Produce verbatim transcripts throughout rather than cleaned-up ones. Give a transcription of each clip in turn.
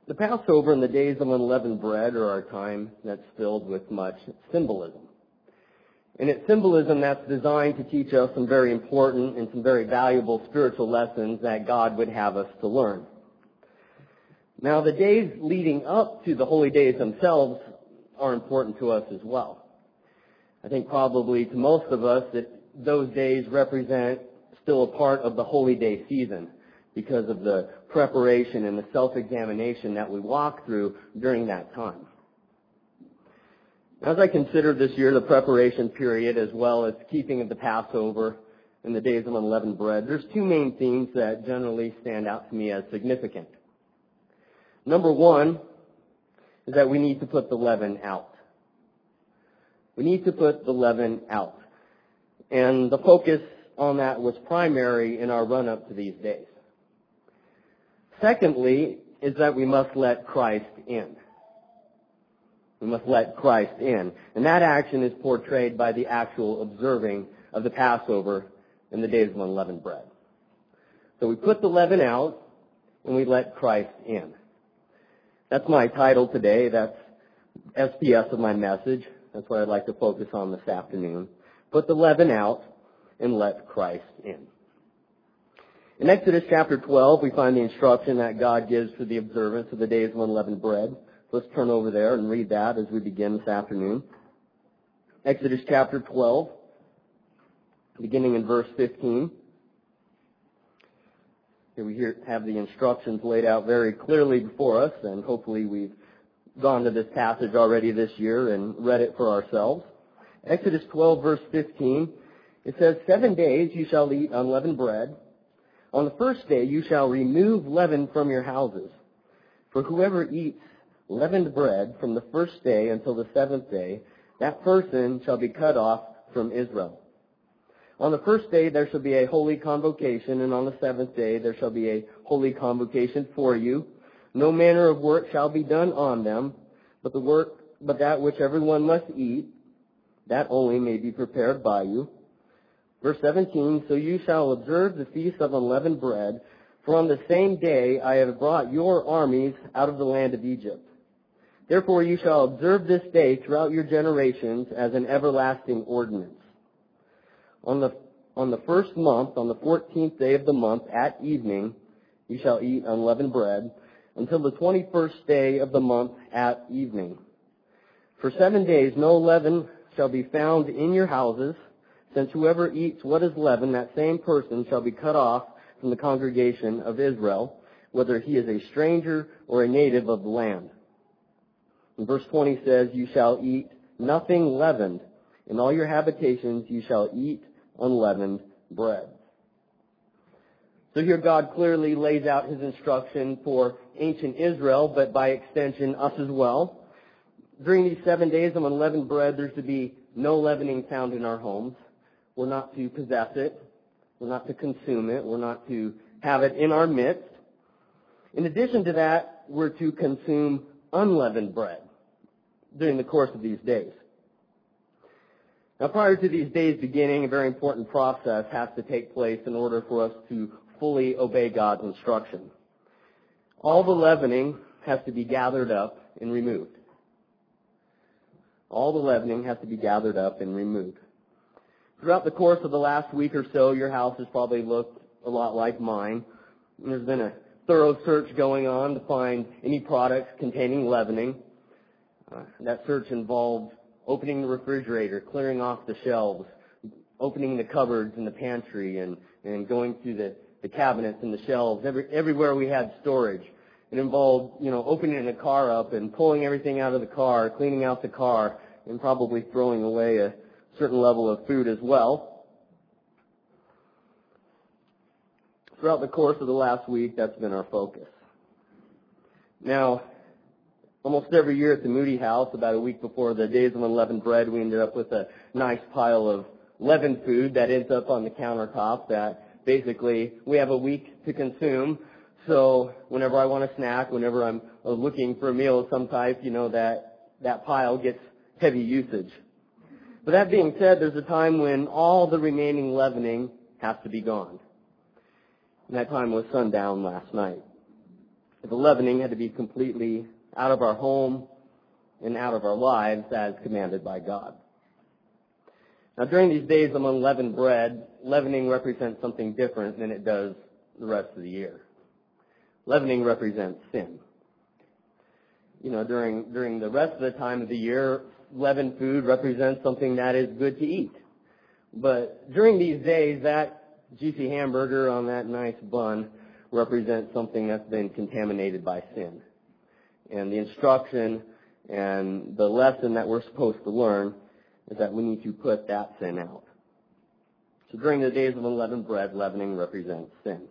The Passover and the days of unleavened bread are a time that's filled with much symbolism. And it's symbolism that's designed to teach us some very important and some very valuable spiritual lessons that God would have us to learn. Now, the days leading up to the holy days themselves are important to us as well. I think probably to most of us that those days represent still a part of the holy day season because of the preparation and the self-examination that we walk through during that time. As I consider this year the preparation period as well as keeping of the Passover and the days of unleavened bread, there's two main themes that generally stand out to me as significant. Number one is that we need to put the leaven out. We need to put the leaven out. And the focus on that was primary in our run-up to these days. Secondly is that we must let Christ in. We must let Christ in. And that action is portrayed by the actual observing of the Passover and the days of unleavened bread. So we put the leaven out and we let Christ in. That's my title today. That's S P S of my message. That's what I'd like to focus on this afternoon. Put the leaven out and let Christ in. In Exodus chapter twelve, we find the instruction that God gives for the observance of the days of unleavened bread. Let's turn over there and read that as we begin this afternoon. Exodus chapter twelve, beginning in verse fifteen. Here we hear, have the instructions laid out very clearly before us, and hopefully we've gone to this passage already this year and read it for ourselves. Exodus twelve, verse fifteen, it says, "Seven days you shall eat unleavened bread. On the first day you shall remove leaven from your houses. For whoever eats leavened bread from the first day until the seventh day, that person shall be cut off from Israel. On the first day there shall be a holy convocation, and on the seventh day there shall be a holy convocation for you. No manner of work shall be done on them, but the work, but that which everyone must eat, that only may be prepared by you." Verse seventeen, "So you shall observe the feast of unleavened bread, for on the same day I have brought your armies out of the land of Egypt. Therefore you shall observe this day throughout your generations as an everlasting ordinance. On the, on the first month, on the fourteenth day of the month, at evening, you shall eat unleavened bread, until the twenty-first day of the month at evening. For seven days no leaven shall be found in your houses, since whoever eats what is leavened, that same person shall be cut off from the congregation of Israel, whether he is a stranger or a native of the land." And verse twenty says, "You shall eat nothing leavened. In all your habitations you shall eat unleavened bread." So here God clearly lays out his instruction for ancient Israel, but by extension us as well. During these seven days of unleavened bread, there's to be no leavening found in our homes. We're not to possess it. We're not to consume it. We're not to have it in our midst. In addition to that, we're to consume unleavened bread during the course of these days. Now, prior to these days beginning, a very important process has to take place in order for us to fully obey God's instruction. All the leavening has to be gathered up and removed. All the leavening has to be gathered up and removed. Throughout the course of the last week or so, your house has probably looked a lot like mine. There's been a thorough search going on to find any products containing leavening. Uh, that search involved opening the refrigerator, clearing off the shelves, opening the cupboards in the pantry, and, and going through the, the cabinets and the shelves, every, everywhere we had storage. It involved, you know, opening the car up and pulling everything out of the car, cleaning out the car, and probably throwing away a certain level of food as well. Throughout the course of the last week, that's been our focus. Now, almost every year at the Moody House, about a week before the days of unleavened bread, we ended up with a nice pile of leavened food that ends up on the countertop that basically we have a week to consume. So whenever I want a snack, whenever I'm looking for a meal of some type, you know, that, that pile gets heavy usage. But that being said, there's a time when all the remaining leavening has to be gone. And that time was sundown last night. The leavening had to be completely out of our home and out of our lives as commanded by God. Now, during these days of unleavened bread, leavening represents something different than it does the rest of the year. Leavening represents sin. You know, during during the rest of the time of the year, leavened food represents something that is good to eat. But during these days, that juicy hamburger on that nice bun represents something that's been contaminated by sin. And the instruction and the lesson that we're supposed to learn is that we need to put that sin out. So during the days of unleavened bread, leavening represents sin.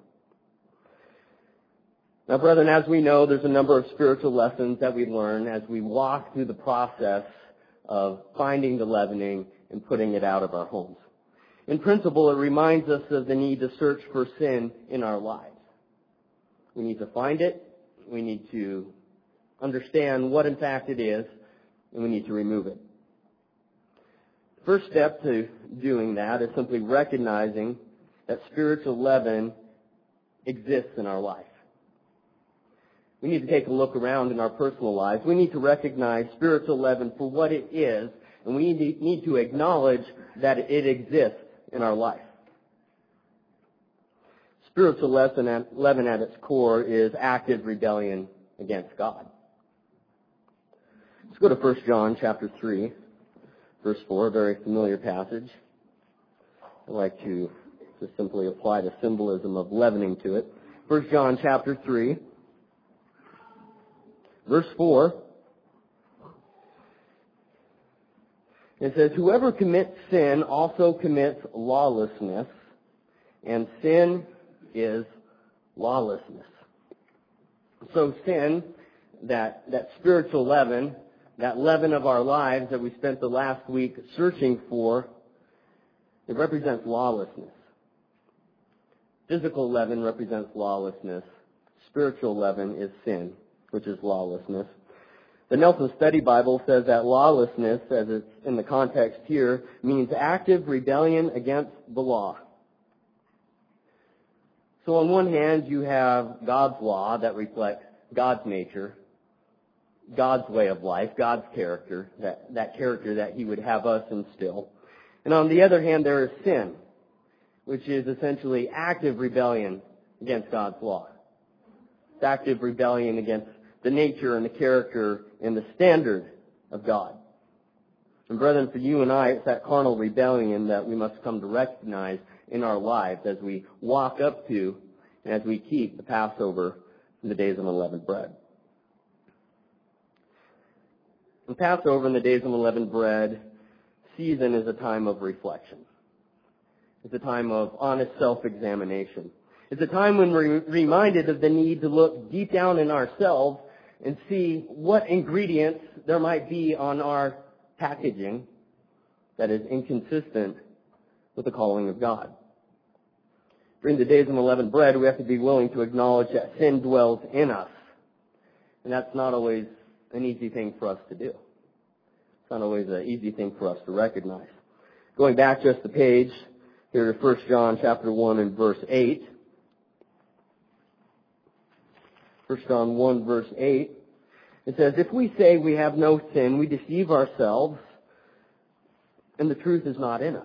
Now, brethren, as we know, there's a number of spiritual lessons that we learn as we walk through the process of finding the leavening and putting it out of our homes. In principle, it reminds us of the need to search for sin in our lives. We need to find it, we need to understand what in fact it is, and we need to remove it. The first step to doing that is simply recognizing that spiritual leaven exists in our life. We need to take a look around in our personal lives. We need to recognize spiritual leaven for what it is, and we need to acknowledge that it exists in our life. Spiritual leaven at its core is active rebellion against God. Let's go to First John chapter three, verse four, a very familiar passage. I'd like to, to simply apply the symbolism of leavening to it. First John chapter three, verse four. It says, "Whoever commits sin also commits lawlessness, and sin is lawlessness." So sin, that, that spiritual leaven, that leaven of our lives that we spent the last week searching for, it represents lawlessness. Physical leaven represents lawlessness. Spiritual leaven is sin, which is lawlessness. The Nelson Study Bible says that lawlessness, as it's in the context here, means active rebellion against the law. So on one hand, you have God's law that reflects God's nature, God's way of life, God's character, that, that character that He would have us instill. And on the other hand, there is sin, which is essentially active rebellion against God's law. It's active rebellion against the nature and the character and the standard of God. And brethren, for you and I, it's that carnal rebellion that we must come to recognize in our lives as we walk up to and as we keep the Passover in the days of unleavened bread. The Passover in the days of unleavened bread season is a time of reflection. It's a time of honest self-examination. It's a time when we're reminded of the need to look deep down in ourselves and see what ingredients there might be on our packaging that is inconsistent with the calling of God. During the days of unleavened bread, we have to be willing to acknowledge that sin dwells in us. And that's not always an easy thing for us to do. It's not always an easy thing for us to recognize. Going back just a page, here to First John chapter one and verse eight. First John one, verse eight. It says, "If we say we have no sin, we deceive ourselves, and the truth is not in us."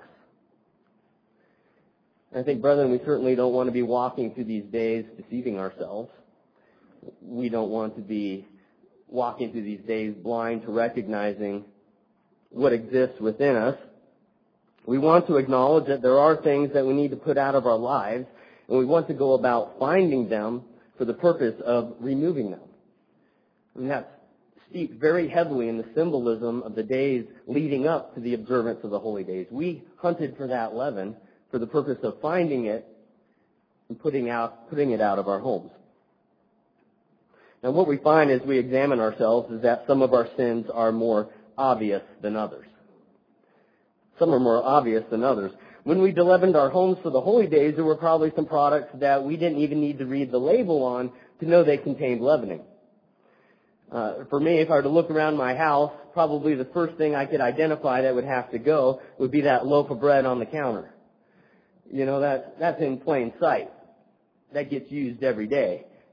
And I think, brethren, we certainly don't want to be walking through these days deceiving ourselves. We don't want to be walking through these days blind to recognizing what exists within us. We want to acknowledge that there are things that we need to put out of our lives, and we want to go about finding them for the purpose of removing them. And that's steeped very heavily in the symbolism of the days leading up to the observance of the holy days. We hunted for that leaven for the purpose of finding it and putting out, putting it out of our homes. Now, what we find as we examine ourselves is that some of our sins are more obvious than others. Some are more obvious than others. When we leavened our homes for the holy days, there were probably some products that we didn't even need to read the label on to know they contained leavening. Uh, for me, if I were to look around my house, probably the first thing I could identify that would have to go would be that loaf of bread on the counter. You know, that that's in plain sight. That gets used every day.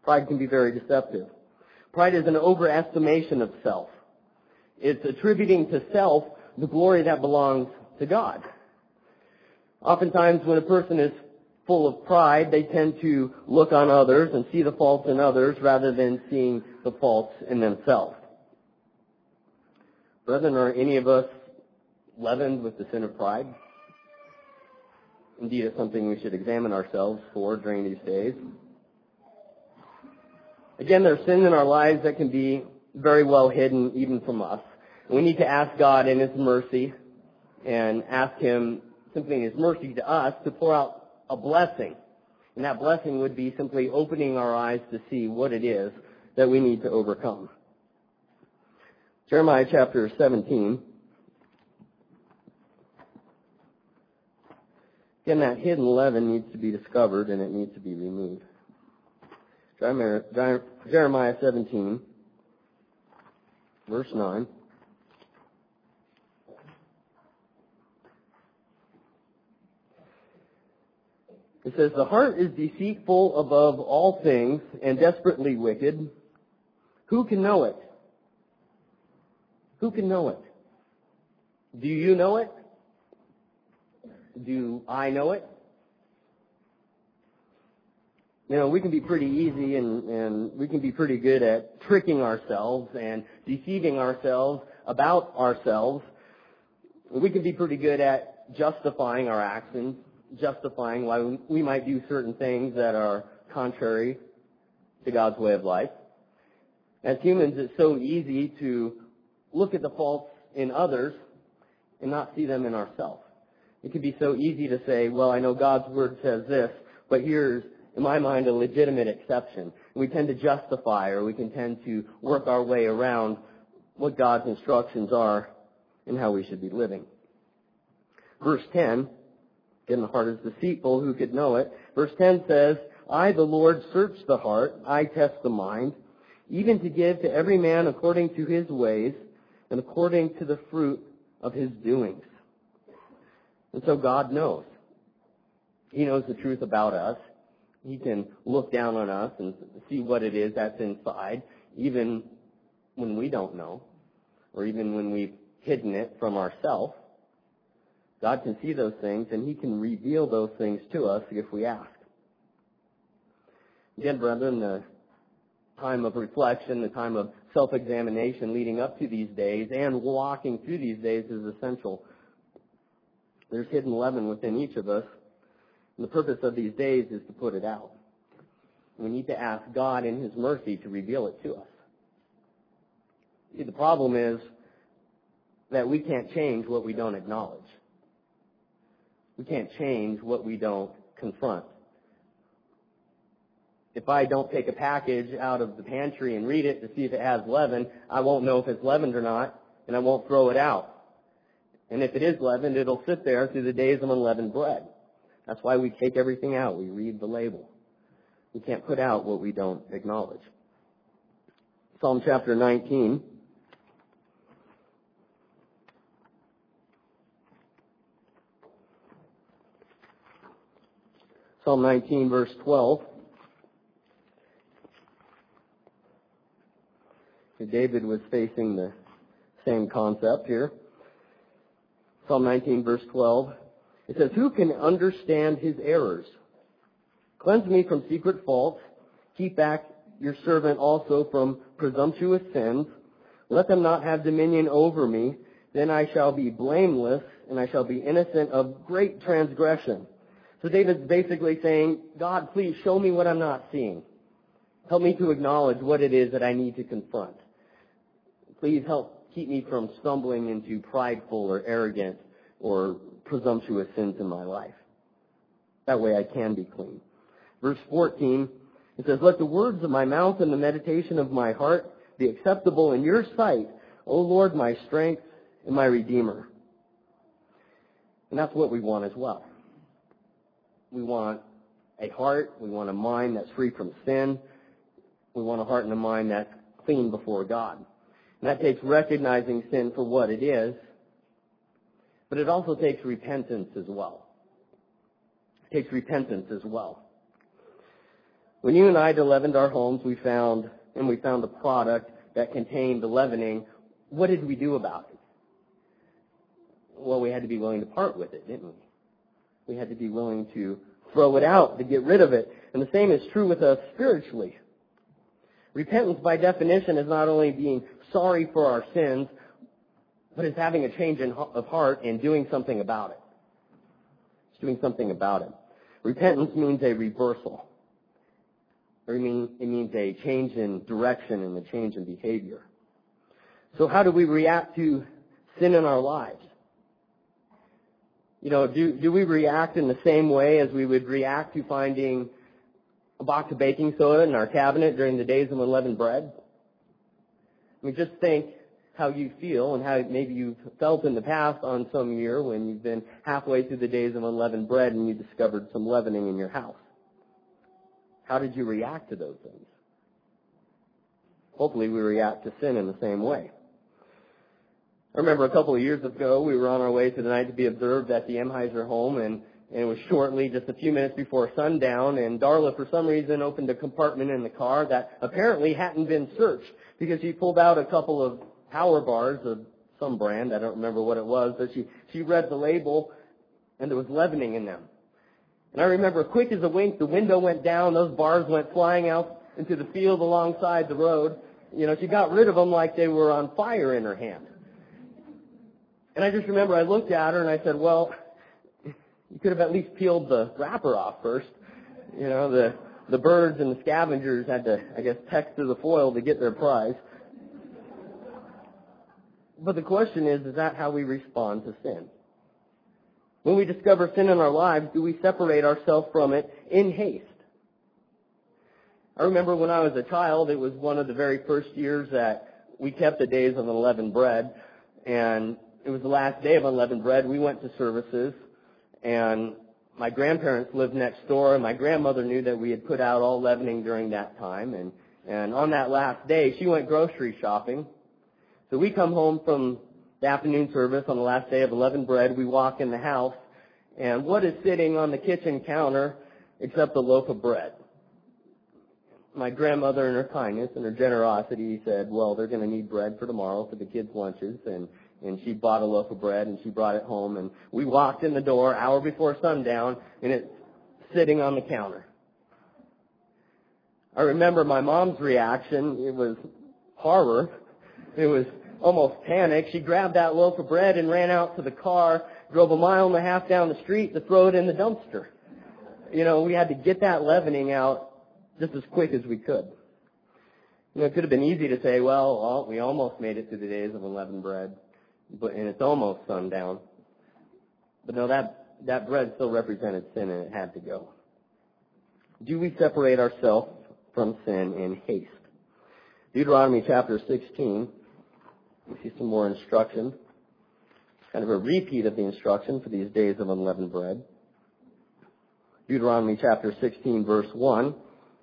Pride can be very deceptive. Pride is an overestimation of self. It's attributing to self the glory that belongs to God. Oftentimes when a person is full of pride, they tend to look on others and see the faults in others rather than seeing the faults in themselves. Brethren, are any of us leavened with the sin of pride? Indeed, it's something we should examine ourselves for during these days. Again, there's sin in our lives that can be very well hidden even from us. We need to ask God in His mercy and ask Him simply in His mercy to us to pour out a blessing. And that blessing would be simply opening our eyes to see what it is that we need to overcome. Jeremiah chapter seventeen. Again, that hidden leaven needs to be discovered and it needs to be removed. Jeremiah seventeen, verse nine. It says, "The heart is deceitful above all things and desperately wicked. Who can know it?" Who can know it? Do you know it? Do I know it? You know, we can be pretty easy and, and we can be pretty good at tricking ourselves and deceiving ourselves about ourselves. We can be pretty good at justifying our actions, justifying why we might do certain things that are contrary to God's way of life. As humans, it's so easy to look at the faults in others and not see them in ourselves. It can be so easy to say, well, I know God's Word says this, but here's, in my mind, a legitimate exception. We tend to justify, or we can tend to work our way around what God's instructions are and how we should be living. Verse ten, again, the heart is deceitful, who could know it? Verse ten says, "I, the Lord, search the heart, I test the mind, even to give to every man according to his ways and according to the fruit of his doings." And so God knows. He knows the truth about us. He can look down on us and see what it is that's inside, even when we don't know, or even when we've hidden it from ourselves. God can see those things, and He can reveal those things to us if we ask. Again, brethren, the time of reflection, the time of self-examination leading up to these days and walking through these days is essential. There's hidden leaven within each of us, and the purpose of these days is to put it out. We need to ask God in His mercy to reveal it to us. See, the problem is that we can't change what we don't acknowledge. We can't change what we don't confront. If I don't take a package out of the pantry and read it to see if it has leaven, I won't know if it's leavened or not, and I won't throw it out. And if it is leavened, it'll sit there through the days of unleavened bread. That's why we take everything out. We read the label. We can't put out what we don't acknowledge. Psalm chapter nineteen. Psalm nineteen, verse twelve. David was facing the same concept here. Psalm nineteen, verse twelve. It says, "Who can understand his errors? Cleanse me from secret faults. Keep back your servant also from presumptuous sins. Let them not have dominion over me. Then I shall be blameless, and I shall be innocent of great transgression." So David's basically saying, God, please show me what I'm not seeing. Help me to acknowledge what it is that I need to confront. Please help keep me from stumbling into prideful or arrogant or presumptuous sins in my life. That way I can be clean. Verse fourteen, it says, "Let the words of my mouth and the meditation of my heart be acceptable in your sight, O Lord, my strength and my Redeemer." And that's what we want as well. We want a heart, we want a mind that's free from sin. We want a heart and a mind that's clean before God. And that takes recognizing sin for what it is, but it also takes repentance as well. It takes repentance as well. When you and I leavened our homes, we found, and we found a product that contained the leavening. What did we do about it? Well, we had to be willing to part with it, didn't we? We had to be willing to throw it out, to get rid of it. And the same is true with us spiritually. Repentance, by definition, is not only being sorry for our sins, but it's having a change in, of heart and doing something about it. It's doing something about it. Repentance means a reversal. Or it means, it means a change in direction and a change in behavior. So how do we react to sin in our lives? You know, do, do we react in the same way as we would react to finding a box of baking soda in our cabinet during the days of unleavened bread? I mean, just think how you feel and how maybe you've felt in the past on some year when you've been halfway through the days of unleavened bread and you discovered some leavening in your house. How did you react to those things? Hopefully we react to sin in the same way. I remember a couple of years ago, we were on our way to the night to be observed at the Emheiser home, and, and it was shortly, just a few minutes before sundown, and Darla, for some reason, opened a compartment in the car that apparently hadn't been searched, because she pulled out a couple of power bars of some brand, I don't remember what it was, but she, she read the label, and there was leavening in them. And I remember, quick as a wink, the window went down, those bars went flying out into the field alongside the road. You know, she got rid of them like they were on fire in her hand. And I just remember I looked at her and I said, well, you could have at least peeled the wrapper off first. You know, the, the birds and the scavengers had to, I guess, peck through the foil to get their prize. But the question is, is that how we respond to sin? When we discover sin in our lives, do we separate ourselves from it in haste? I remember when I was a child, it was one of the very first years that we kept the days of unleavened bread, and it was the last day of unleavened bread. We went to services, and my grandparents lived next door, and my grandmother knew that we had put out all leavening during that time, and, and on that last day, she went grocery shopping. So we come home from the afternoon service on the last day of unleavened bread. We walk in the house, and what is sitting on the kitchen counter except a loaf of bread? My grandmother, in her kindness and her generosity, said, well, they're going to need bread for tomorrow for the kids' lunches, and And she bought a loaf of bread, and she brought it home. And we walked in the door hour before sundown, and it's sitting on the counter. I remember my mom's reaction. It was horror. It was almost panic. She grabbed that loaf of bread and ran out to the car, drove a mile and a half down the street to throw it in the dumpster. You know, we had to get that leavening out just as quick as we could. You know, it could have been easy to say, well, well we almost made it through the days of unleavened bread. But and it's almost sundown. But no, that, that bread still represented sin, and it had to go. Do we separate ourselves from sin in haste? Deuteronomy chapter sixteen, we see some more instruction. Kind of a repeat of the instruction for these days of unleavened bread. Deuteronomy chapter sixteen, verse one.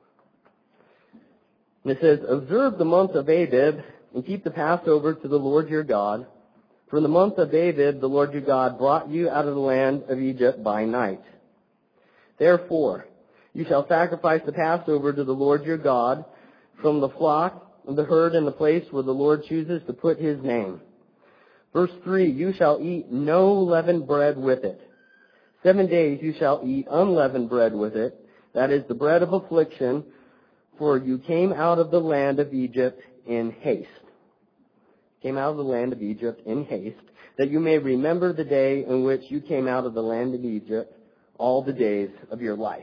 And it says, observe the month of Abib, and keep the Passover to the Lord your God. For in the month of Abib, the Lord your God brought you out of the land of Egypt by night. Therefore, you shall sacrifice the Passover to the Lord your God from the flock of the herd in the place where the Lord chooses to put his name. Verse three, you shall eat no leavened bread with it. Seven days you shall eat unleavened bread with it. That is the bread of affliction, for you came out of the land of Egypt in haste. Came out of the land of Egypt in haste, that you may remember the day in which you came out of the land of Egypt all the days of your life.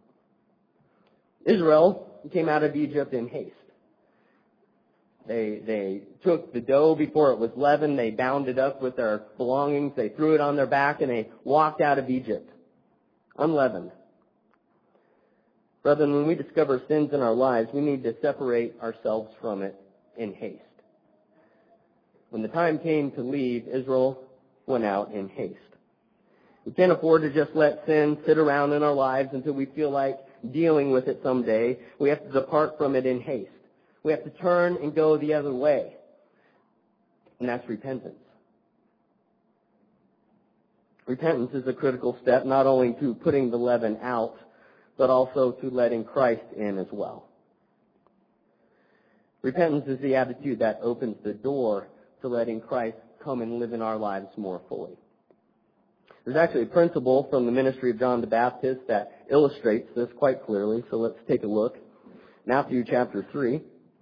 Israel came out of Egypt in haste. They, they took the dough before it was leavened, they bound it up with their belongings, they threw it on their back, and they walked out of Egypt, unleavened. Brethren, when we discover sins in our lives, we need to separate ourselves from it in haste. When the time came to leave, Israel went out in haste. We can't afford to just let sin sit around in our lives until we feel like dealing with it someday. We have to depart from it in haste. We have to turn and go the other way. And that's repentance. Repentance is a critical step not only to putting the leaven out, but also to letting Christ in as well. Repentance is the attitude that opens the door to letting Christ come and live in our lives more fully. There's actually a principle from the ministry of John the Baptist that illustrates this quite clearly, so let's take a look. Matthew chapter three.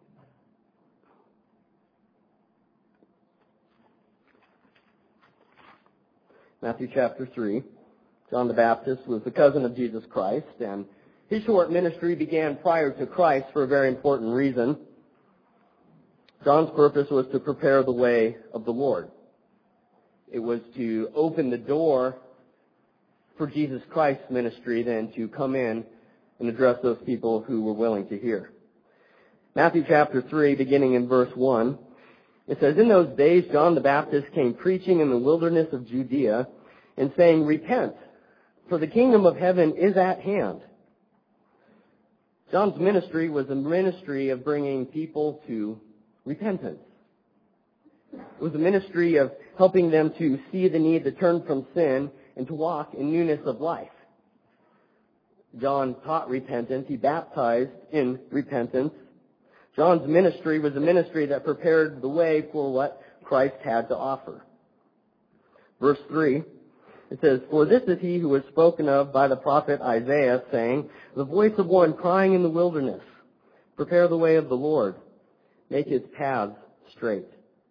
Matthew chapter three. John the Baptist was the cousin of Jesus Christ, and his short ministry began prior to Christ for a very important reason. John's purpose was to prepare the way of the Lord. It was to open the door for Jesus Christ's ministry then to come in and address those people who were willing to hear. Matthew chapter three, beginning in verse one, it says, "In those days John the Baptist came preaching in the wilderness of Judea and saying, 'Repent, for the kingdom of heaven is at hand.'" John's ministry was a ministry of bringing people to repentance. It was a ministry of helping them to see the need to turn from sin and to walk in newness of life. John taught repentance. He baptized in repentance. John's ministry was a ministry that prepared the way for what Christ had to offer. Verse three, it says, "For this is he who was spoken of by the prophet Isaiah, saying, 'The voice of one crying in the wilderness, prepare the way of the Lord, make his paths straight.'"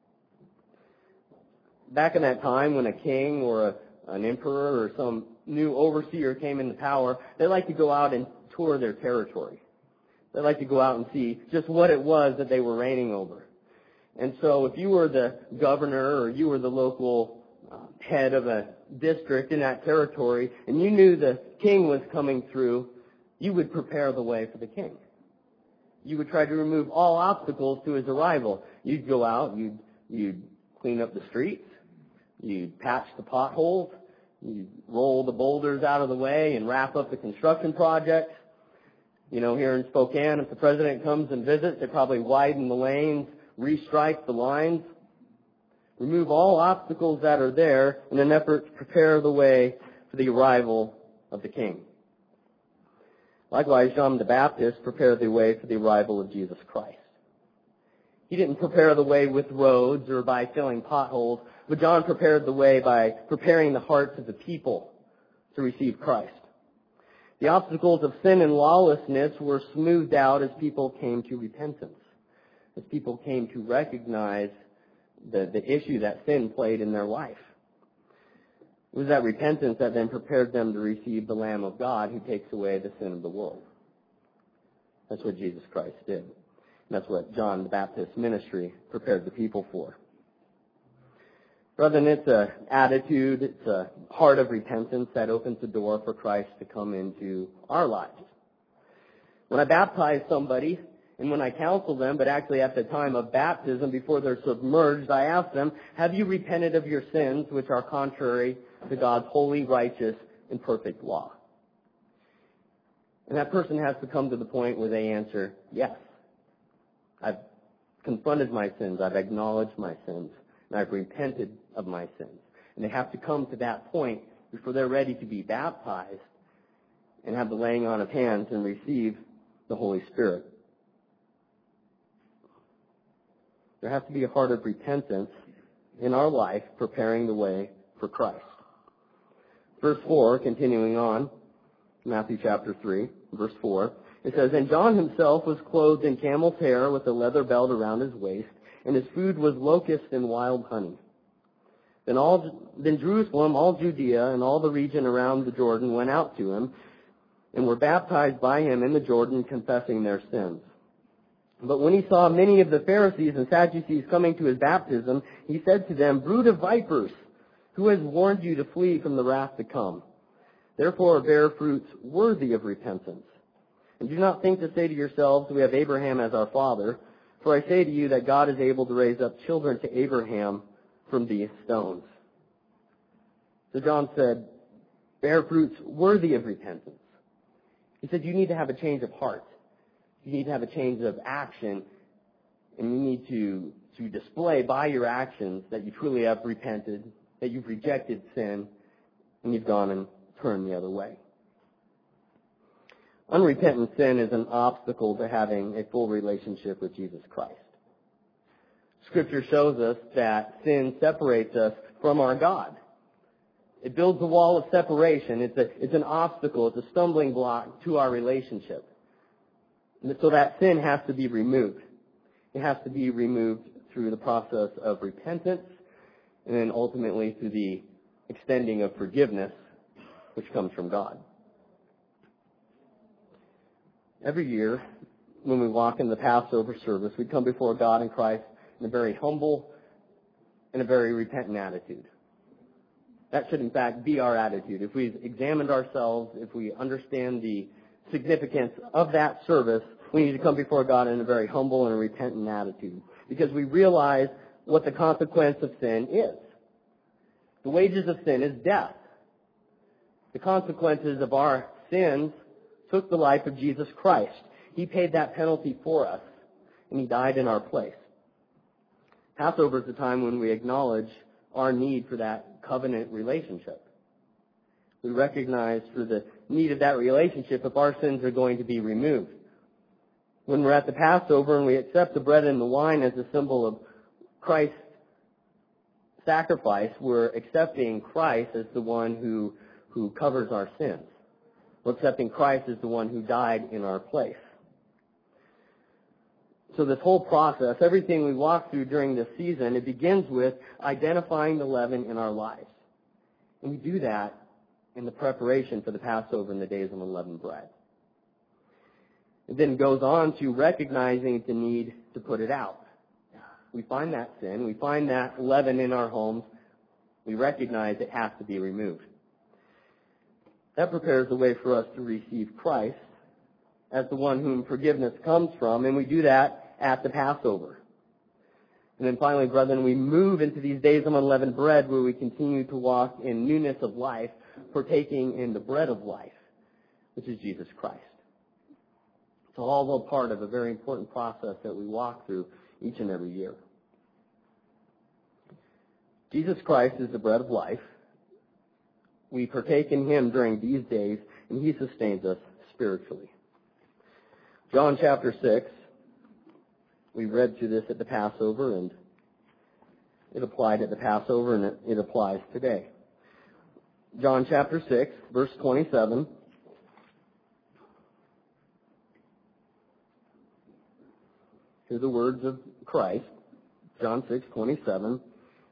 Back in that time when a king or a, an emperor or some new overseer came into power, they liked to go out and tour their territory. They liked to go out and see just what it was that they were reigning over. And so if you were the governor or you were the local uh, head of a district in that territory and you knew the king was coming through, you would prepare the way for the king. You would try to remove all obstacles to his arrival. You'd go out, you'd, you'd clean up the streets, you'd patch the potholes, you'd roll the boulders out of the way and wrap up the construction projects. You know, here in Spokane, if the president comes and visits, they probably widen the lanes, restripe the lines, remove all obstacles that are there in an effort to prepare the way for the arrival of the king. Likewise, John the Baptist prepared the way for the arrival of Jesus Christ. He didn't prepare the way with roads or by filling potholes, but John prepared the way by preparing the hearts of the people to receive Christ. The obstacles of sin and lawlessness were smoothed out as people came to repentance, as people came to recognize the, the issue that sin played in their life. It was that repentance that then prepared them to receive the Lamb of God who takes away the sin of the world. That's what Jesus Christ did. And that's what John the Baptist's ministry prepared the people for. Brethren, it's an attitude, it's a heart of repentance that opens the door for Christ to come into our lives. When I baptize somebody, and when I counsel them, but actually at the time of baptism, before they're submerged, I ask them, have you repented of your sins, which are contrary to God's holy, righteous, and perfect law? And that person has to come to the point where they answer, yes. I've confronted my sins, I've acknowledged my sins, and I've repented of my sins. And they have to come to that point before they're ready to be baptized and have the laying on of hands and receive the Holy Spirit. There has to be a heart of repentance in our life preparing the way for Christ. Verse four, continuing on, Matthew chapter three, verse four, it says, "And John himself was clothed in camel's hair with a leather belt around his waist, and his food was locusts and wild honey. Then all, then Jerusalem, all Judea, and all the region around the Jordan went out to him, and were baptized by him in the Jordan, confessing their sins. But when he saw many of the Pharisees and Sadducees coming to his baptism, he said to them, 'Brood of vipers, who has warned you to flee from the wrath to come? Therefore bear fruits worthy of repentance. And do not think to say to yourselves, we have Abraham as our father. For I say to you that God is able to raise up children to Abraham from these stones.'" So John said, bear fruits worthy of repentance. He said you need to have a change of heart. You need to have a change of action. And you need to, to display by your actions that you truly have repented, that you've rejected sin, and you've gone and turned the other way. Unrepentant sin is an obstacle to having a full relationship with Jesus Christ. Scripture shows us that sin separates us from our God. It builds a wall of separation. It's, a, it's an obstacle. It's a stumbling block to our relationship. And so that sin has to be removed. It has to be removed through the process of repentance and then ultimately through the extending of forgiveness, which comes from God. Every year, when we walk in the Passover service, we come before God and Christ in a very humble and a very repentant attitude. That should, in fact, be our attitude. If we've examined ourselves, if we understand the significance of that service, we need to come before God in a very humble and a repentant attitude, because we realize what the consequence of sin is. The wages of sin is death. The consequences of our sins took the life of Jesus Christ. He paid that penalty for us, and He died in our place. Passover is the time when we acknowledge our need for that covenant relationship. We recognize for the need of that relationship if our sins are going to be removed. When we're at the Passover and we accept the bread and the wine as a symbol of Christ's sacrifice, we're accepting Christ as the one who, who covers our sins. We're accepting Christ as the one who died in our place. So this whole process, everything we walk through during this season, it begins with identifying the leaven in our lives. And we do that in the preparation for the Passover and the days of unleavened bread. It then goes on to recognizing the need to put it out. We find that sin, we find that leaven in our homes, we recognize it has to be removed. That prepares the way for us to receive Christ as the one whom forgiveness comes from, and we do that at the Passover. And then finally, brethren, we move into these days of unleavened bread where we continue to walk in newness of life, partaking in the bread of life, which is Jesus Christ. It's all a part of a very important process that we walk through each and every year. Jesus Christ is the bread of life. We partake in Him during these days, and He sustains us spiritually. John chapter six, we read through this at the Passover, and it applied at the Passover, and it, it applies today. John chapter six, verse twenty-seven. Here are the words of Christ. John six, twenty-seven.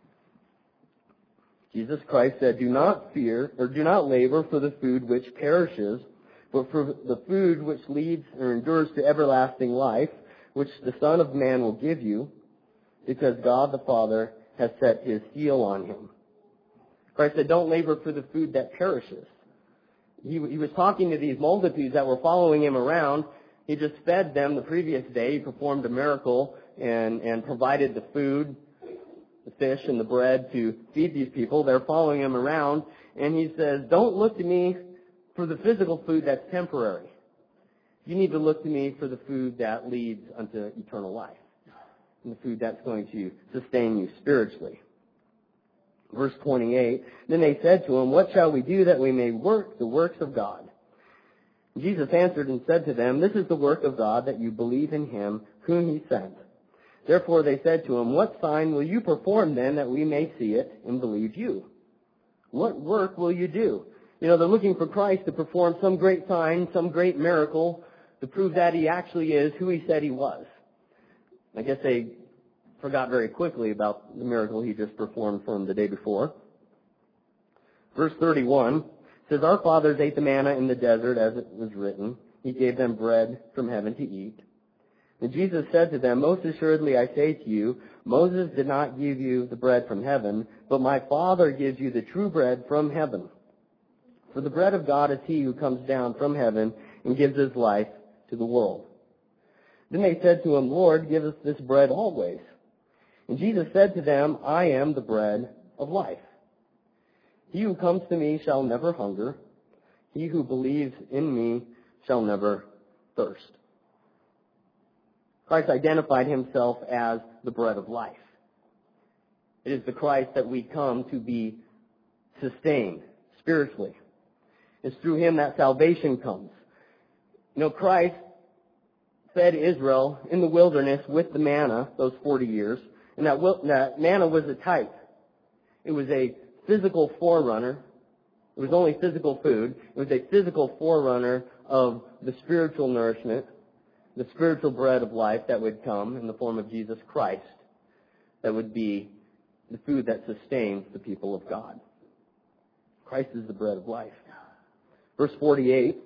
Jesus Christ said, "Do not fear, or do not labor for the food which perishes, but for the food which leads or endures to everlasting life, which the Son of Man will give you, because God the Father has set His seal on Him." Christ said, don't labor for the food that perishes. He, he was talking to these multitudes that were following Him around. He just fed them the previous day. He performed a miracle and, and provided the food, the fish and the bread to feed these people. They're following Him around, and He says, don't look to me for the physical food that's temporary. You need to look to me for the food that leads unto eternal life, and the food that's going to sustain you spiritually. Verse twenty-eight, then they said to Him, what shall we do that we may work the works of God? Jesus answered and said to them, this is the work of God, that you believe in Him whom He sent. Therefore they said to Him, what sign will you perform then, that we may see it and believe you? What work will you do? You know, they're looking for Christ to perform some great sign, some great miracle, to prove that He actually is who He said He was. I guess they forgot very quickly about the miracle He just performed from the day before. Verse thirty-one says, our fathers ate the manna in the desert, as it was written. He gave them bread from heaven to eat. And Jesus said to them, most assuredly I say to you, Moses did not give you the bread from heaven, but my Father gives you the true bread from heaven. For the bread of God is He who comes down from heaven and gives His life to the world. Then they said to Him, Lord, give us this bread always. And Jesus said to them, I am the bread of life. He who comes to me shall never hunger. He who believes in me shall never thirst. Christ identified Himself as the bread of life. It is the Christ that we come to be sustained spiritually. It's through Him that salvation comes. You know, Christ fed Israel in the wilderness with the manna those forty years, and that, wil- that manna was a type. It was a physical forerunner. It was only physical food. It was a physical forerunner of the spiritual nourishment, the spiritual bread of life that would come in the form of Jesus Christ, that would be the food that sustains the people of God. Christ is the bread of life. Verse forty-eight,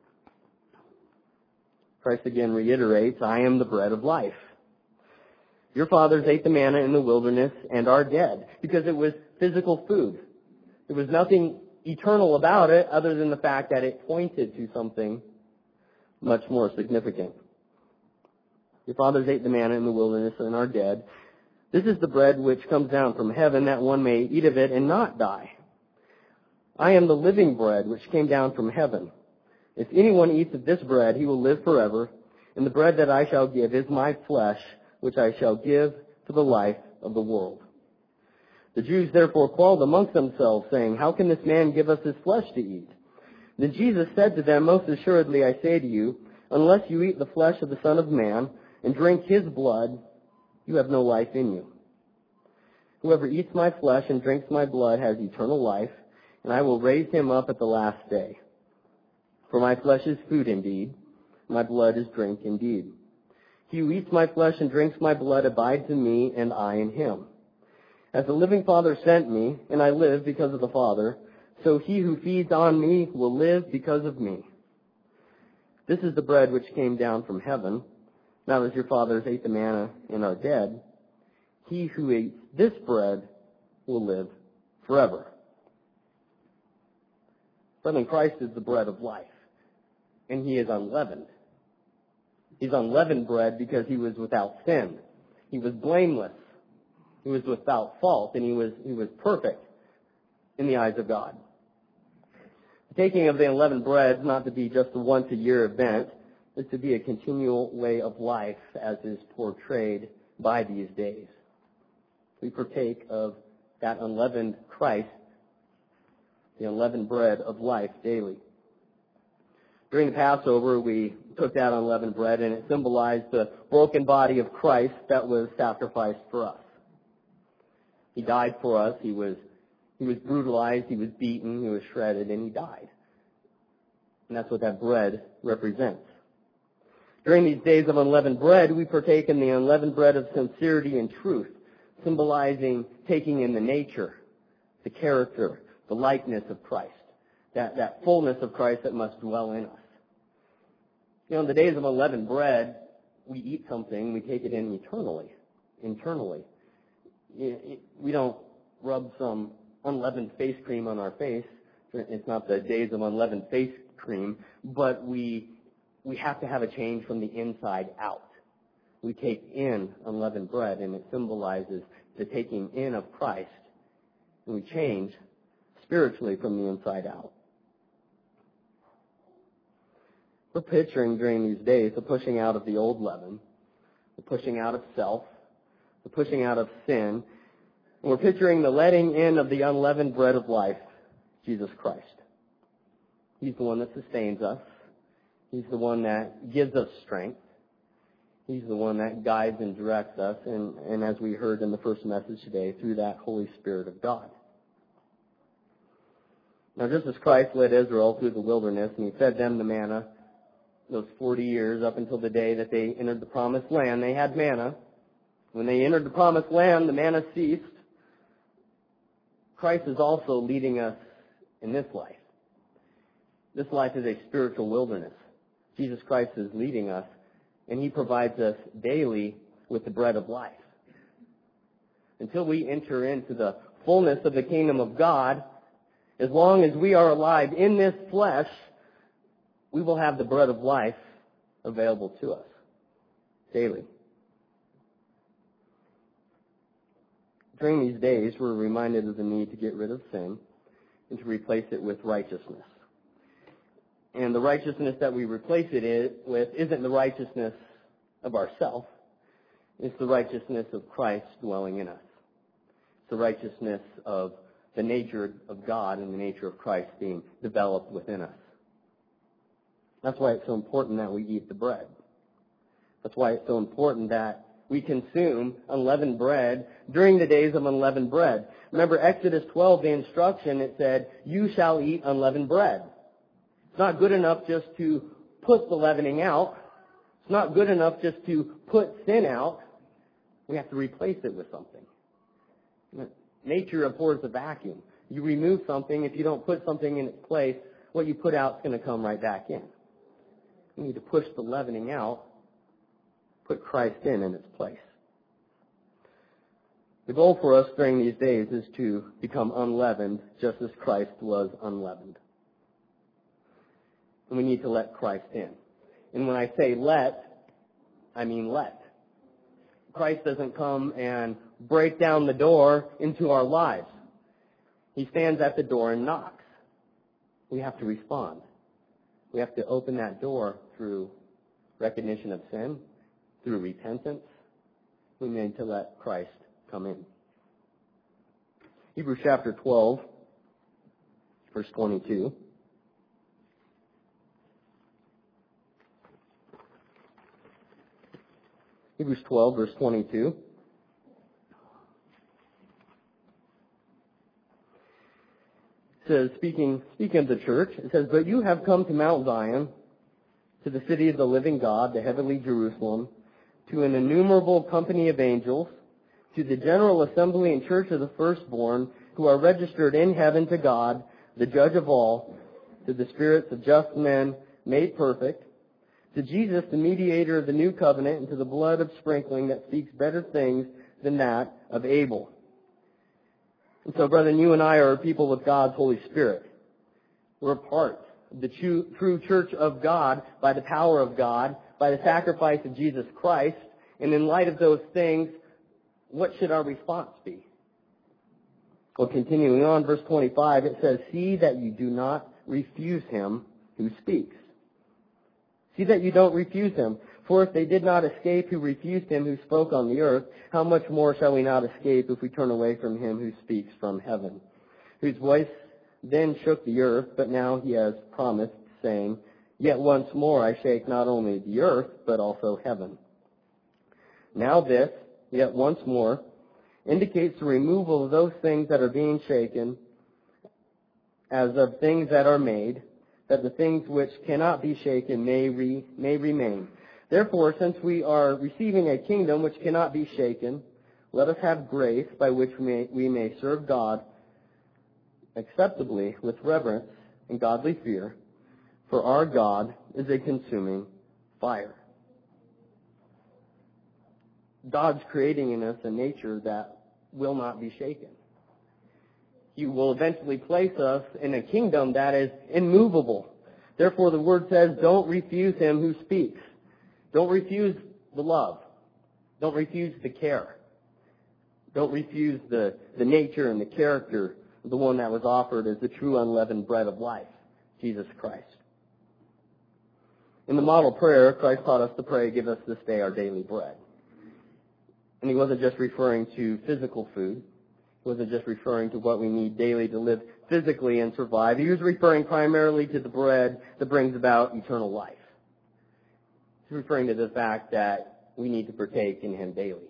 Christ again reiterates, I am the bread of life. Your fathers ate the manna in the wilderness and are dead, because it was physical food. There was nothing eternal about it other than the fact that it pointed to something much more significant. Your fathers ate the manna in the wilderness and are dead. This is the bread which comes down from heaven, that one may eat of it and not die. I am the living bread which came down from heaven. If anyone eats of this bread, he will live forever. And the bread that I shall give is my flesh, which I shall give for the life of the world. The Jews therefore quarreled amongst themselves, saying, How can this man give us his flesh to eat? Then Jesus said to them, Most assuredly I say to you, unless you eat the flesh of the Son of Man and drink his blood, you have no life in you. Whoever eats my flesh and drinks my blood has eternal life, and I will raise him up at the last day. For my flesh is food indeed, my blood is drink indeed. He who eats my flesh and drinks my blood abides in me, and I in him. As the living Father sent me, and I live because of the Father, so he who feeds on me will live because of me. This is the bread which came down from heaven. Not as your fathers ate the manna and are dead. He who eats this bread will live forever. Brethren, Christ is the bread of life, and he is unleavened. He's unleavened bread because he was without sin. He was blameless. He was without fault, and he was he was perfect in the eyes of God. The taking of the unleavened bread is not to be just a once-a-year event. It's to be a continual way of life, as is portrayed by these days. We partake of that unleavened Christ, the unleavened bread of life, daily. During the Passover, we took that unleavened bread, and it symbolized the broken body of Christ that was sacrificed for us. He died for us. He was he was brutalized. He was beaten. He was shredded, and he died. And that's what that bread represents. During these days of unleavened bread, we partake in the unleavened bread of sincerity and truth, symbolizing taking in the nature, the character, the likeness of Christ, that, that fullness of Christ that must dwell in us. You know, in the days of unleavened bread, we eat something, we take it in eternally, internally. We don't rub some unleavened face cream on our face. It's not the days of unleavened face cream, but we we have to have a change from the inside out. We take in unleavened bread, and it symbolizes the taking in of Christ, and we change spiritually from the inside out. We're picturing during these days the pushing out of the old leaven, the pushing out of self, the pushing out of sin, and we're picturing the letting in of the unleavened bread of life, Jesus Christ. He's the one that sustains us. He's the one that gives us strength. He's the one that guides and directs us, and, and as we heard in the first message today, through that Holy Spirit of God. Now, just as Christ led Israel through the wilderness, and he fed them the manna, those forty years up until the day that they entered the promised land, they had manna. When they entered the promised land, the manna ceased. Christ is also leading us in this life. This life is a spiritual wilderness. Jesus Christ is leading us, and he provides us daily with the bread of life. Until we enter into the fullness of the kingdom of God, as long as we are alive in this flesh, we will have the bread of life available to us daily. During these days, we're reminded of the need to get rid of sin and to replace it with righteousness. And the righteousness that we replace it with isn't the righteousness of ourselves. It's the righteousness of Christ dwelling in us. It's the righteousness of the nature of God and the nature of Christ being developed within us. That's why it's so important that we eat the bread. That's why it's so important that we consume unleavened bread during the days of unleavened bread. Remember Exodus twelve, the instruction, it said, you shall eat unleavened bread. It's not good enough just to put the leavening out. It's not good enough just to put sin out. We have to replace it with something. Nature abhors a vacuum. You remove something, if you don't put something in its place, what you put out is going to come right back in. You need to push the leavening out, put Christ in in its place. The goal for us during these days is to become unleavened, just as Christ was unleavened. And we need to let Christ in. And when I say let, I mean let. Christ doesn't come and break down the door into our lives. He stands at the door and knocks. We have to respond. We have to open that door through recognition of sin, through repentance. We need to let Christ come in. Hebrews chapter twelve, verse twenty-two. Hebrews twelve, verse twenty-two. It says, speaking, speaking of the church, it says, but you have come to Mount Zion, to the city of the living God, the heavenly Jerusalem, to an innumerable company of angels, to the general assembly and church of the firstborn, who are registered in heaven to God, the judge of all, to the spirits of just men made perfect, to Jesus, the mediator of the new covenant, and to the blood of sprinkling that speaks better things than that of Abel. And so, brethren, you and I are people with God's Holy Spirit. We're a part of the true, true church of God by the power of God, by the sacrifice of Jesus Christ. And in light of those things, what should our response be? Well, continuing on, verse twenty-five, it says, see that you do not refuse him who speaks. See that you don't refuse him. For if they did not escape who refused him who spoke on the earth, how much more shall we not escape if we turn away from him who speaks from heaven? Whose voice then shook the earth, but now he has promised, saying, yet once more I shake not only the earth, but also heaven. Now this, yet once more, indicates the removal of those things that are being shaken, as of things that are made, that the things which cannot be shaken may re, may remain. Therefore, since we are receiving a kingdom which cannot be shaken, let us have grace by which we may, we may serve God acceptably with reverence and godly fear, for our God is a consuming fire. God's creating in us a nature that will not be shaken. He will eventually place us in a kingdom that is immovable. Therefore, the word says, don't refuse him who speaks. Don't refuse the love. Don't refuse the care. Don't refuse the, the nature and the character of the one that was offered as the true unleavened bread of life, Jesus Christ. In the model prayer, Christ taught us to pray, give us this day our daily bread. And he wasn't just referring to physical food. He wasn't just referring to what we need daily to live physically and survive. He was referring primarily to the bread that brings about eternal life. He's referring to the fact that we need to partake in him daily.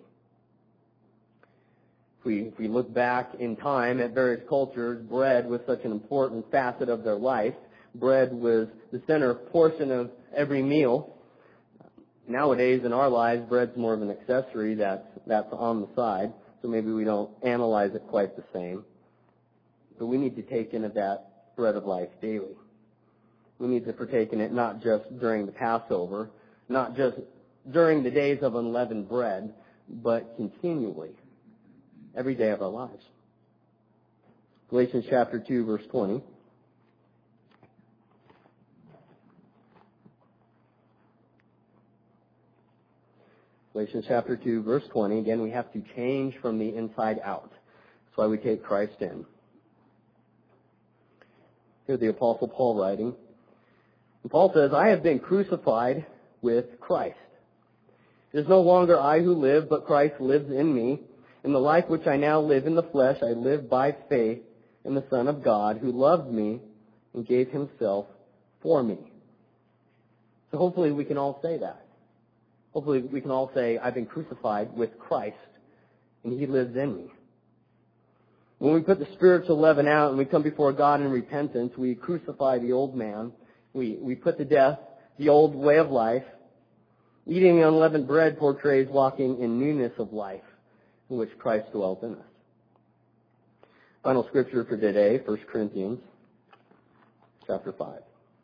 If we, if we look back in time at various cultures, bread was such an important facet of their life. Bread was the center portion of every meal. Nowadays in our lives, bread's more of an accessory that's, that's on the side, so maybe we don't analyze it quite the same. But we need to take in of that bread of life daily. We need to partake in it not just during the Passover, not just during the days of unleavened bread, but continually, every day of our lives. Galatians chapter two, verse twenty. Galatians chapter two, verse twenty. Again, we have to change from the inside out. That's why we take Christ in. Here the Apostle Paul writing. And Paul says, I have been crucified with Christ. It is no longer I who live, but Christ lives in me. In the life which I now live in the flesh, I live by faith in the Son of God, who loved me and gave himself for me. So hopefully we can all say that. Hopefully we can all say, I've been crucified with Christ, and He lives in me. When we put the spiritual leaven out and we come before God in repentance, we crucify the old man. We, we put to death the old way of life. Eating unleavened bread portrays walking in newness of life, in which Christ dwells in us. Final scripture for today, First Corinthians chapter five.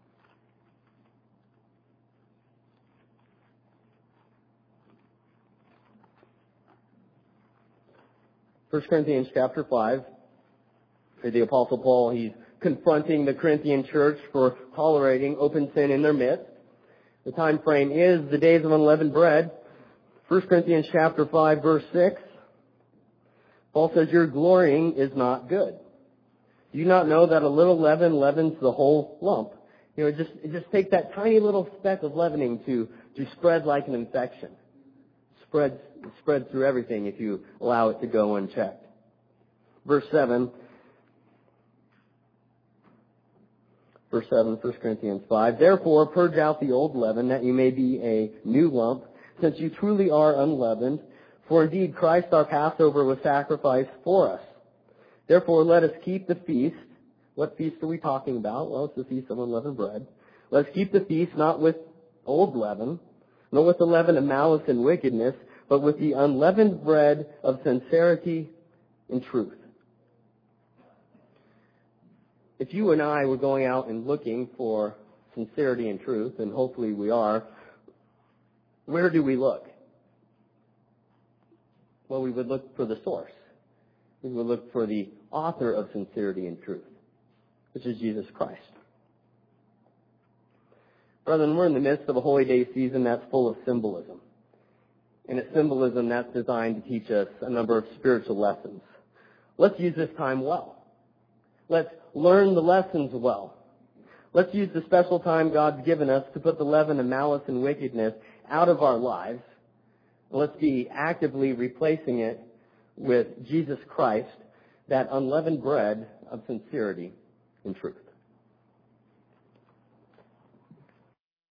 First Corinthians chapter five. The Apostle Paul, he's confronting the Corinthian church for tolerating open sin in their midst. The time frame is the days of unleavened bread. First Corinthians chapter five, verse six. Paul says, your glorying is not good. Do you not know that a little leaven leavens the whole lump? You know, it just, it just takes that tiny little speck of leavening to, to spread like an infection. Spreads, spreads through everything if you allow it to go unchecked. Verse seven. Verse seven, First Corinthians five. Therefore, purge out the old leaven, that you may be a new lump, since you truly are unleavened. For indeed, Christ our Passover was sacrificed for us. Therefore, let us keep the feast. What feast are we talking about? Well, it's the feast of unleavened bread. Let us keep the feast not with old leaven, nor with the leaven of malice and wickedness, but with the unleavened bread of sincerity and truth. If you and I were going out and looking for sincerity and truth, and hopefully we are, where do we look? Well, we would look for the source. We would look for the author of sincerity and truth, which is Jesus Christ. Brethren, we're in the midst of a holy day season that's full of symbolism. And it's symbolism that's designed to teach us a number of spiritual lessons. Let's use this time well. Let's learn the lessons well. Let's use the special time God's given us to put the leaven of malice and wickedness out of our lives. Let's be actively replacing it with Jesus Christ, that unleavened bread of sincerity and truth.